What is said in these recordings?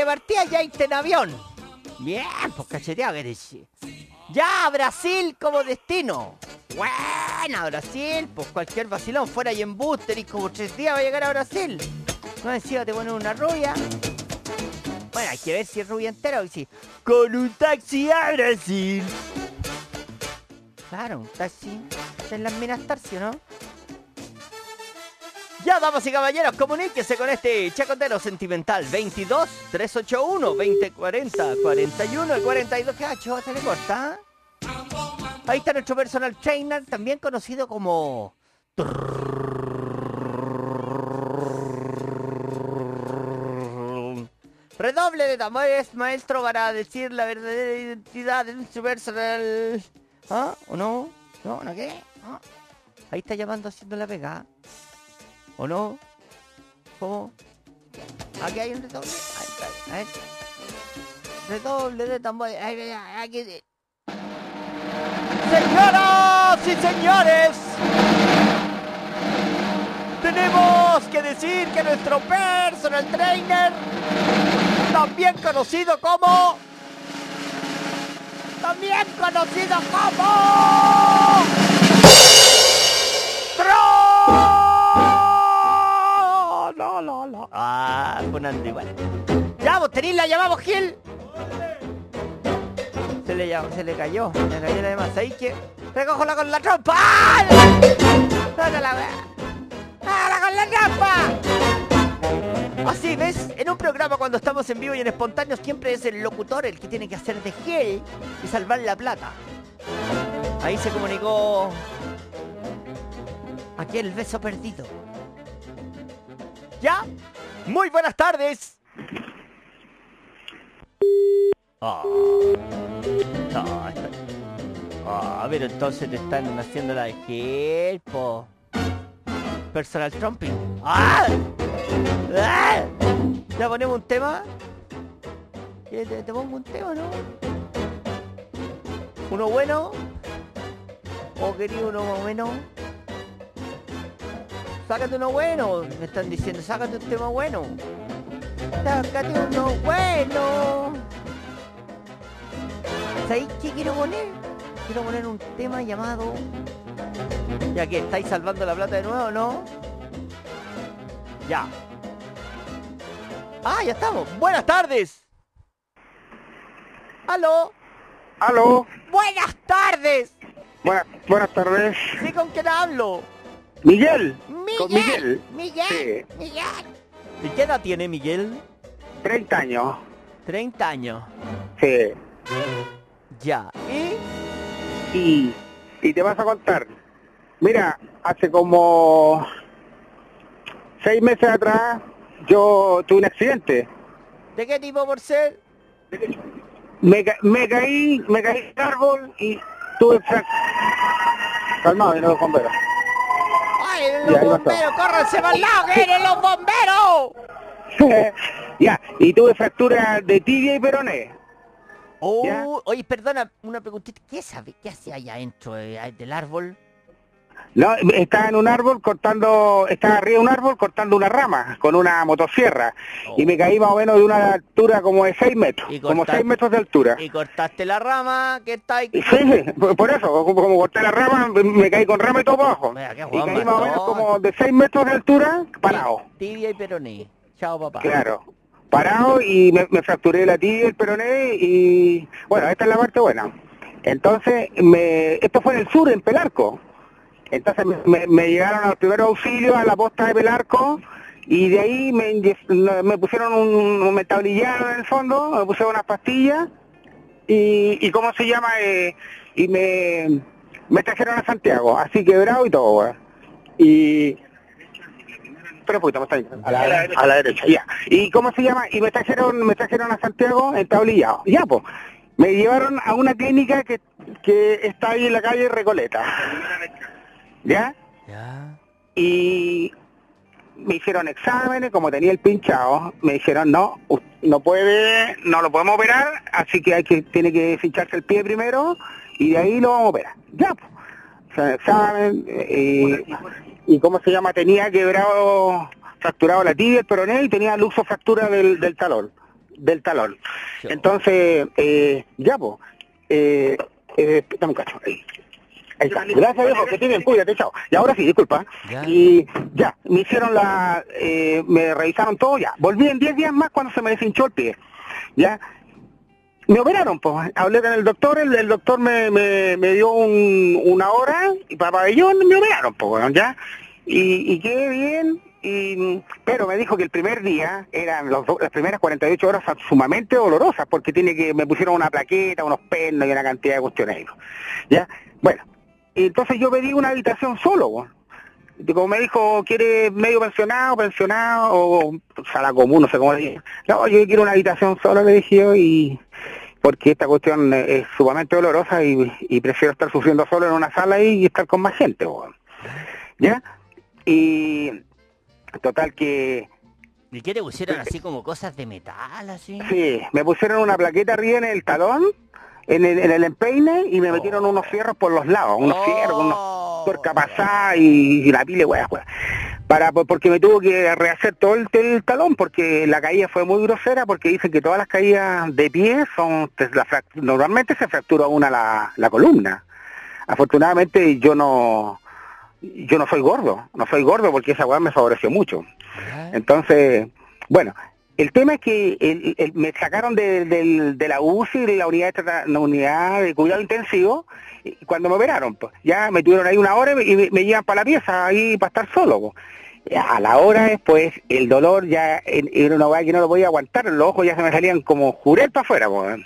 partida ya irte en avión. Bien, pues cacheteado que eres. Ya, Brasil como destino. Buena, Brasil, pues cualquier vacilón fuera y en booster y como 3 días va a llegar a Brasil. No encima te ponen una rubia. Bueno, hay que ver si es rubia entera o si... Con un taxi a Brasil. Claro, un taxi en las minas Tarsi, ¿no? Ya, damas y caballeros, comuníquese con este chacotero sentimental. 22 381 2040 41 y 42. Cacho, se le corta. Ahí está nuestro personal trainer, también conocido como... Redoble de tambores, maestro, para decir la verdadera identidad de su personal. ¿Ah? ¿O no? ¿No? ¿No qué? ¿Ah? Ahí está llamando haciendo la pega. ¿O no? ¿Cómo? Aquí hay un redoble. Ahí está. A ver. Redoble de tambores. Aquí. Señoras y señores, tenemos que decir que nuestro personal trainer, también conocido como No. Ah, sonando igual. Ya, vos tenéis la llamamos, Gil. Se le cayó la demás. Ahí que recójala con la trompa. ¡Ah! ¡Sácala, weá! ¡Sácala con la trompa! Así, ¿ves? En un programa cuando estamos en vivo y en espontáneo siempre es el locutor el que tiene que hacer de Gil y salvar la plata. Ahí se comunicó aquel beso perdido. ¿Ya? Muy buenas tardes. Pero entonces te están haciendo la de Gil, po. Personal trumping. ¿Ya ponemos un tema? ¿Te pongo un tema, no? ¿Uno bueno? ¿O quería uno más o menos? Sácate uno bueno. Me están diciendo, sácate un tema bueno. Sácate uno bueno. ¿Sabéis qué quiero poner? Quiero poner un tema llamado... Ya que estáis salvando la plata de nuevo, ¿no? Ya. Ya estamos. Buenas tardes. ¿Aló? ¿Aló? Buenas tardes. Buenas tardes. ¿Sí, con quién hablo? Miguel. Miguel. Sí. ¿Y qué edad tiene Miguel? 30 años. 30 años. Sí. Ya. Y te vas a contar. Mira, hace como 6 meses atrás yo tuve un accidente. ¿De qué tipo por ser? Me caí del árbol y tuve calmado, vienen los bomberos. ¡Ay, los bomberos! ¡Córranse para el lado, que vienen los bomberos! Ya, y tuve fractura de tibia y peroné. Oye, perdona, una preguntita. ¿Qué sabe? ¿Qué hacía allá adentro del árbol? No, estaba en un árbol estaba arriba de un árbol cortando una rama con una motosierra. Y me caí más o menos de una altura como de 6 metros, como 6 metros de altura. ¿Y cortaste la rama que está ahí? Sí, por eso, como corté la rama, me caí con rama y todo para abajo. Y caí más o menos como de 6 metros de altura, parado. Tibia y peroné. Chao, papá. Claro. Parado y me fracturé la tibia y el peroné y... Bueno, esta es la parte buena. Entonces, esto fue en el sur, en Pelarco. Entonces me llegaron a los primeros auxilios a la posta de Pelarco y de ahí me pusieron me tablillaron en el fondo, me pusieron unas pastillas y ¿cómo se llama? Y me trajeron a Santiago, así quebrado y todo, weón. Y... Pero poquito, está ahí, a la derecha, ya. ¿Y cómo se llama? Y me trajeron a Santiago entablillado. Ya, pues. Me llevaron a una clínica que está ahí en la calle Recoleta. ¿Ya? Ya. Y me hicieron exámenes, como tenía el pinchado, me dijeron, no lo podemos operar, así que tiene que fincharse el pie primero y de ahí lo vamos a operar. Ya, pues. O sea, examen, y cómo se llama, tenía fracturado la tibia, el peroné y tenía luxo fractura del talón. del talón. Yo. Entonces, ya, pues, dame un cacho, ahí. Ahí está. Gracias, viejo, que tienen, cuídate, chao. Y ahora sí, disculpa. ¿Ya? Y ya, me hicieron me revisaron todo, ya. Volví en 10 días más cuando se me deshinchó el pie. Ya. Me operaron, pues. Hablé con el doctor, el doctor me dio una hora y para pabellón me operaron, pues, ya. Y quedé bien, pero me dijo que el primer día eran las primeras 48 horas sumamente dolorosas porque me pusieron una plaqueta, unos pernos y una cantidad de cuestiones, ¿ya? Bueno, entonces yo pedí una habitación solo, pues. Y como me dijo, ¿quiere medio pensionado o sala común, no sé cómo le dije? No, yo quiero una habitación solo, le dije yo, porque esta cuestión es sumamente dolorosa y prefiero estar sufriendo solo en una sala y estar con más gente, pues. ¿Ya? Y total que... ¿Y qué te pusieron así como cosas de metal, así? Sí, me pusieron una plaqueta arriba en el talón, en el empeine, y me metieron unos fierros por los lados, unos fierros, unos tuerca pasada y la pile, weá. Porque me tuvo que rehacer todo el talón, porque la caída fue muy grosera, porque dicen que todas las caídas de pie normalmente se fractura una la columna. Afortunadamente yo no soy gordo porque esa weá me favoreció mucho. Entonces, bueno, el tema es que me sacaron de la UCI, de la unidad de cuidado intensivo, y cuando me operaron, pues, ya me tuvieron ahí una hora y me llevan para la pieza ahí para estar solo, pues. A la hora después, el dolor ya era una weá que no lo podía aguantar, los ojos ya se me salían como jurel para afuera, pues.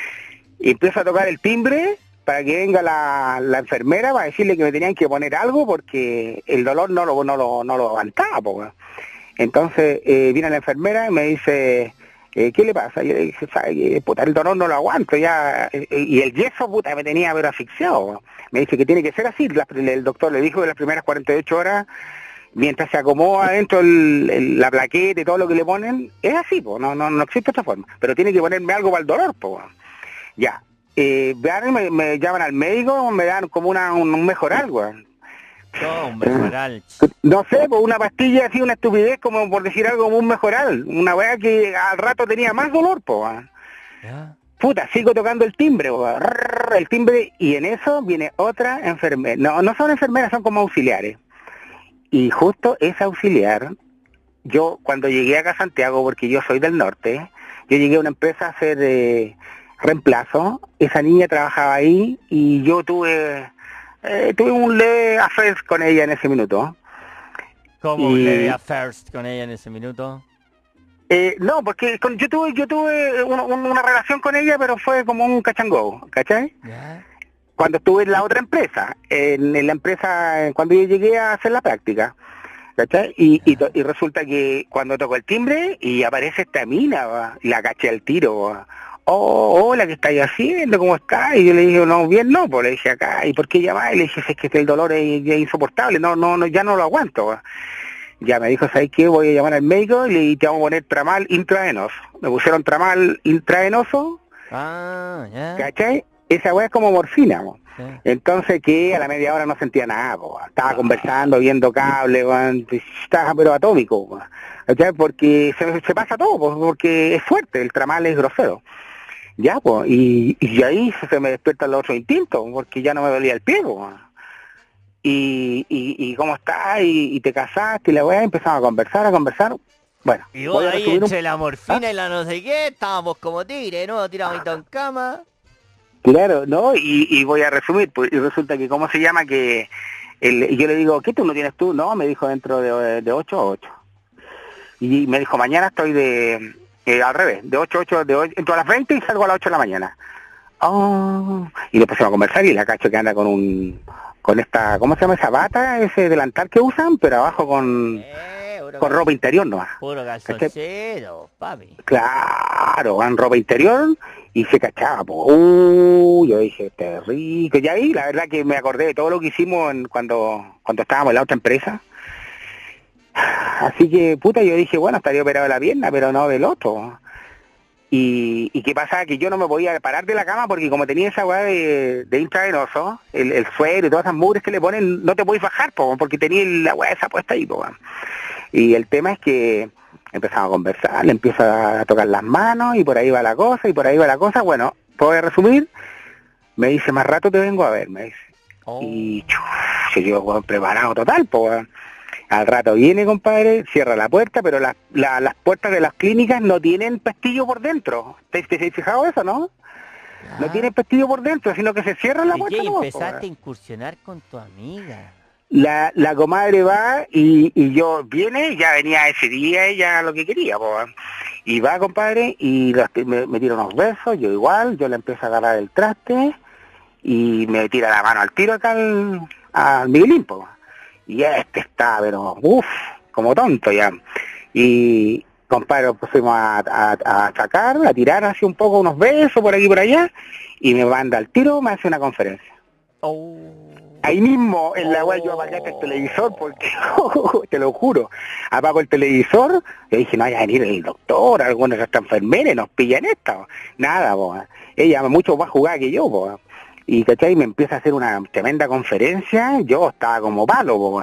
Y empiezo a tocar el timbre para que venga la enfermera para decirle que me tenían que poner algo porque el dolor no lo aguantaba, pues. Entonces viene la enfermera y me dice, ¿qué le pasa? Y yo le dije, ¿sabe? Puta, el dolor no lo aguanto ya, y el yeso, puta, me tenía pero asfixiado. Me dice que tiene que ser así, el doctor le dijo que las primeras 48 horas, mientras se acomoda dentro la plaqueta y todo lo que le ponen, es así, pues, no existe otra forma, pero tiene que ponerme algo para el dolor, pues. Ya, me llaman al médico, me dan como un mejoral, weón. No, un mejoral. No sé, pues una pastilla así, una estupidez, como por decir algo, como un mejoral. Una weá que al rato tenía más dolor, pues. ¿Ya? Puta, sigo tocando el timbre, el timbre, y en eso viene otra enfermera. No son enfermeras, son como auxiliares. Y justo esa auxiliar, yo cuando llegué acá a Santiago, porque yo soy del norte, yo llegué a una empresa a hacer reemplazo. Esa niña trabajaba ahí y yo tuve un leve affair con ella en ese minuto. ¿Cómo un leve affair con ella en ese minuto? No, porque yo tuve una relación con ella, pero fue como un cachangó, ¿cachai? ¿Ya? Cuando estuve en la otra empresa, en la empresa, cuando yo llegué a hacer la práctica, ¿cachai? Y resulta que cuando tocó el timbre y aparece esta mina, va, y la caché al tiro, va. Oh, hola, ¿qué estáis haciendo? ¿Cómo estás? Y yo le dije, no, bien no, pues le dije acá, ¿y por qué llamás? Y le dije, es que el dolor es insoportable, ya no lo aguanto, va. Ya me dijo, ¿sabes qué? Voy a llamar al médico y te vamos a poner tramal intravenoso. Me pusieron tramal intravenoso, ya. ¿cachai? Esa weá es como morfina, po. Sí. Entonces que a la media hora no sentía nada, po. Estaba conversando, viendo cable, estaba pero atómico, po. ¿Cachai? Porque se pasa todo, po, porque es fuerte, el tramal es grosero. Ya, pues, y ahí se me despiertan los otros instintos, porque ya no me dolía el pie, po. Y cómo estás, y te casaste, y la weá, empezamos a conversar. Bueno, y vos ahí entre la morfina y la no sé qué, estábamos como tigres, ¿no? Tiraditos en cama. Claro, ¿no? Y voy a resumir, pues, y resulta que, ¿cómo se llama? Y yo le digo, ¿qué turno tienes tú? No, me dijo dentro de 8 a 8. Y me dijo, mañana estoy al revés, de 8 a 8, entro a las 20 y salgo a las 8 de la mañana. Oh, y le pusimos a conversar y la cacho que anda con esta, ¿cómo se llama esa bata? Ese delantal que usan, pero abajo con ropa interior nomás. Puro calzoncero, papi. Claro, van ropa interior y se cachaba, po. Yo dije, este rico. Y ahí la verdad que me acordé de todo lo que hicimos cuando estábamos en la otra empresa. Así que, puta, yo dije, bueno, estaría operado de la pierna, pero no del otro. Y qué pasaba, que yo no me podía parar de la cama porque como tenía esa weá de intravenoso, el suero y todas esas mugres que le ponen, no te podés bajar, po, porque tenía la weá esa puesta ahí, po. Y el tema es que Empezamos a conversar, le empiezo a tocar las manos y por ahí va la cosa, y por ahí va la cosa. Bueno, voy a resumir, me dice, más rato te vengo a ver, me dice. Y yo bueno, preparado total, pues. Al rato viene, compadre, cierra la puerta, pero las puertas de las clínicas no tienen pestillo por dentro. ¿Te has fijado eso, no? No tienen pestillo por dentro, sino que se cierra la puerta. ¿Y empezaste a incursionar con tu amiga? La comadre va y yo viene, ya venía ese día ella lo que quería, pues. Y va, compadre, y me tira unos besos, yo igual, yo le empiezo a agarrar el traste y me tira la mano al tiro acá al Miguelín, pues. Y está, pero como tonto ya. Y, compadre, pues fuimos a sacar, a tirar así un poco unos besos por aquí y por allá, y me manda al tiro, me hace una conferencia. Ahí mismo, en la cual yo apagué el televisor, porque, te lo juro, apago el televisor, y dije, no vaya a venir el doctor, alguna de estas enfermeras, nos pillan esta. Nada, po. Ella mucho más jugada que yo, po. Y, ¿cachai? Me empieza a hacer una tremenda conferencia, yo estaba como palo,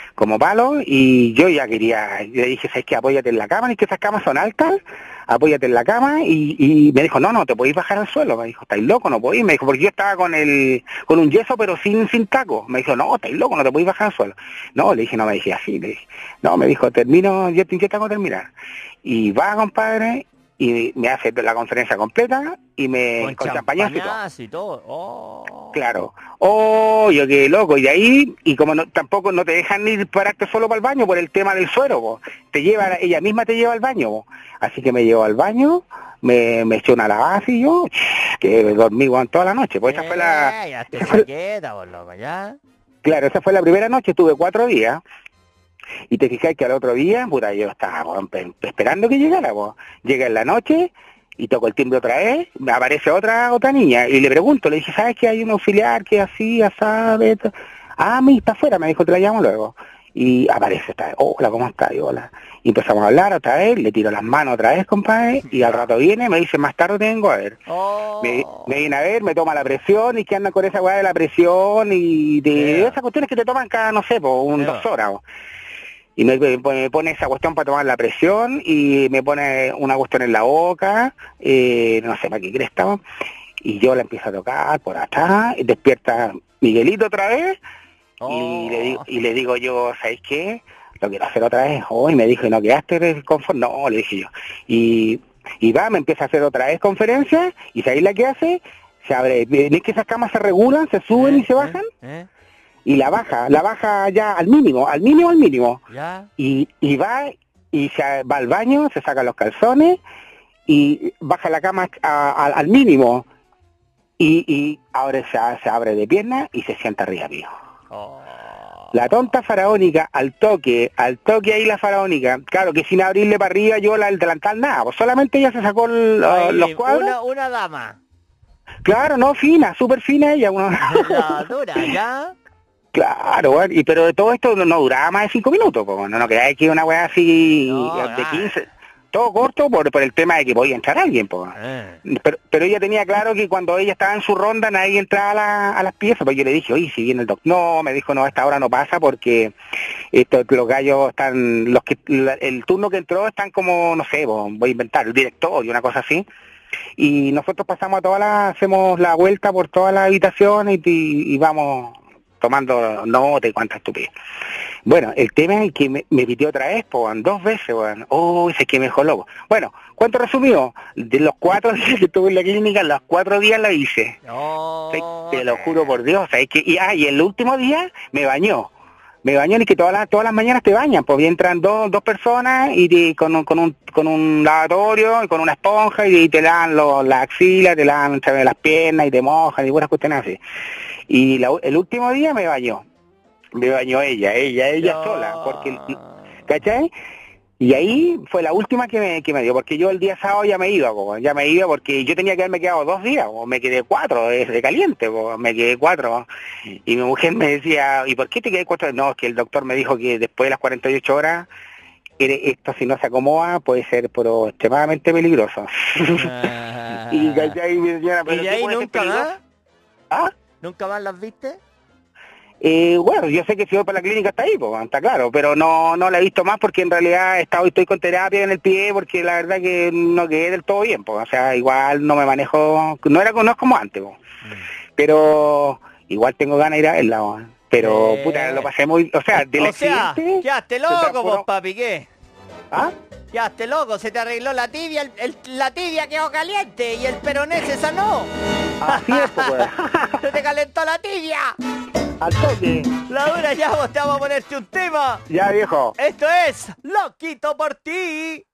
y yo ya quería, yo dije, ¿sabes qué? Apóyate en la cama, y que esas camas son altas, apóyate en la cama, y me dijo, no, te podéis bajar al suelo, me dijo, ¿estáis loco? No podéis, me dijo, porque yo estaba con un yeso, pero sin taco, me dijo, no, estáis loco, no te podéis bajar al suelo. No, le dije, no, me dije así, le dije, no, me dijo, yo te tengo que terminar. Y va, compadre, y me hace la conferencia completa y con champañazo y todo. Claro. Yo quedé loco. Y de ahí, y como tampoco no te dejan ni pararte solo para el baño por el tema del suero, po. Ella misma te lleva al baño, po. Así que me llevó al baño, me echó una lavada y yo, que dormí toda la noche. Pues esa fue la... Ya te chaqueta, por loco, ya. Claro, esa fue la primera noche, estuve 4 días. Y te fijas que al otro día, puta, yo estaba esperando que llegara, pues. Llega en la noche y toco el timbre otra vez, me aparece otra niña y le pregunto, le dije, ¿sabes que hay un auxiliar que así, sabe? Está afuera, me dijo, te la llamo luego. Y aparece esta vez, hola, ¿cómo estás? Y hola. Y empezamos a hablar otra vez, le tiro las manos otra vez, compadre, y al rato viene, me dice, más tarde te vengo a ver. Me viene a ver, me toma la presión y que anda con esa weá de la presión y de esas cuestiones que te toman cada, no sé, 2 horas. Y me pone esa cuestión para tomar la presión y me pone una cuestión en la boca, no sé para qué crees estaba, y yo la empiezo a tocar por atrás, y despierta Miguelito otra vez, y le digo yo, ¿sabes qué? Lo quiero hacer otra vez. Y me dijo, ¿no quedaste conforme? No, le dije yo. Y me empieza a hacer otra vez conferencia, y ¿sabéis la que hace? Se abre, ¿ves que esas camas se regulan, se suben y se bajan? Y la baja ya al mínimo. ¿Ya? Y va al baño, se saca los calzones y baja la cama al mínimo y ahora se abre de pierna y se sienta arriba mío. La tonta faraónica, al toque ahí la faraónica, claro que sin abrirle para arriba yo el delantal nada, pues solamente ella se sacó los cuadros. Una dama. Claro, no, fina, súper fina ella. La dura, ¿ya? Claro, bueno, pero de todo esto no duraba más de 5 minutos, pues, no creáis que una weá así de 15, todo corto por el tema de que podía entrar alguien, pues. Pero ella tenía claro que cuando ella estaba en su ronda nadie entraba a las piezas, pues yo le dije, oye, si viene el doctor, no, me dijo, no, a esta hora no pasa porque los gallos están, el turno que entró están como, no sé, voy a inventar, el director y una cosa así. Y nosotros pasamos hacemos la vuelta por todas las habitaciones y vamos tomando nota y cuánta estupidez. Bueno, el tema es que me pitió otra vez, pues, 2 veces, weón. Ese que me dejó loco. Bueno, ¿cuánto resumió? De los 4 días que estuve en la clínica, los 4 días la hice. Te lo juro por Dios, ¿sabes? Y el último día me bañó y que todas las mañanas te bañan, pues entran dos personas y con un lavatorio y con una esponja y te lavan la axila, te lavan las piernas y te mojan y buenas cuestiones así. Y el último día me bañó ella sola, porque, ¿cachai? Y ahí fue la última que me dio, porque yo el día sábado ya me iba porque yo tenía que haberme quedado 2 días, me quedé 4, de caliente, me quedé 4. Y mi mujer me decía, ¿y por qué te quedé 4? No, es que el doctor me dijo que después de las 48 horas, esto si no se acomoda puede ser pero extremadamente peligroso. Y ¿cachai, mi señora? ¿Y ahí nunca más? ¿Ah? ¿Nunca más las viste? Bueno, yo sé que si voy para la clínica está ahí, pues, está claro, pero no la he visto más porque en realidad estoy con terapia en el pie porque la verdad que no quedé del todo bien, pues, o sea, igual no me manejo, no es como antes, pues, pero igual tengo ganas de ir a verla, pues, pero puta, lo pasé muy, o sea, del accidente... quedaste loco vos, papi, ¿qué? ¿Ah? Quedaste loco, se te arregló la tibia, la tibia quedó caliente y el peroné se sanó. Así es, pues. Se te calentó la tibia. Al toque. La dura, ya vos te vamos a ponerte un tema. Ya, viejo. Esto es Loquito por ti.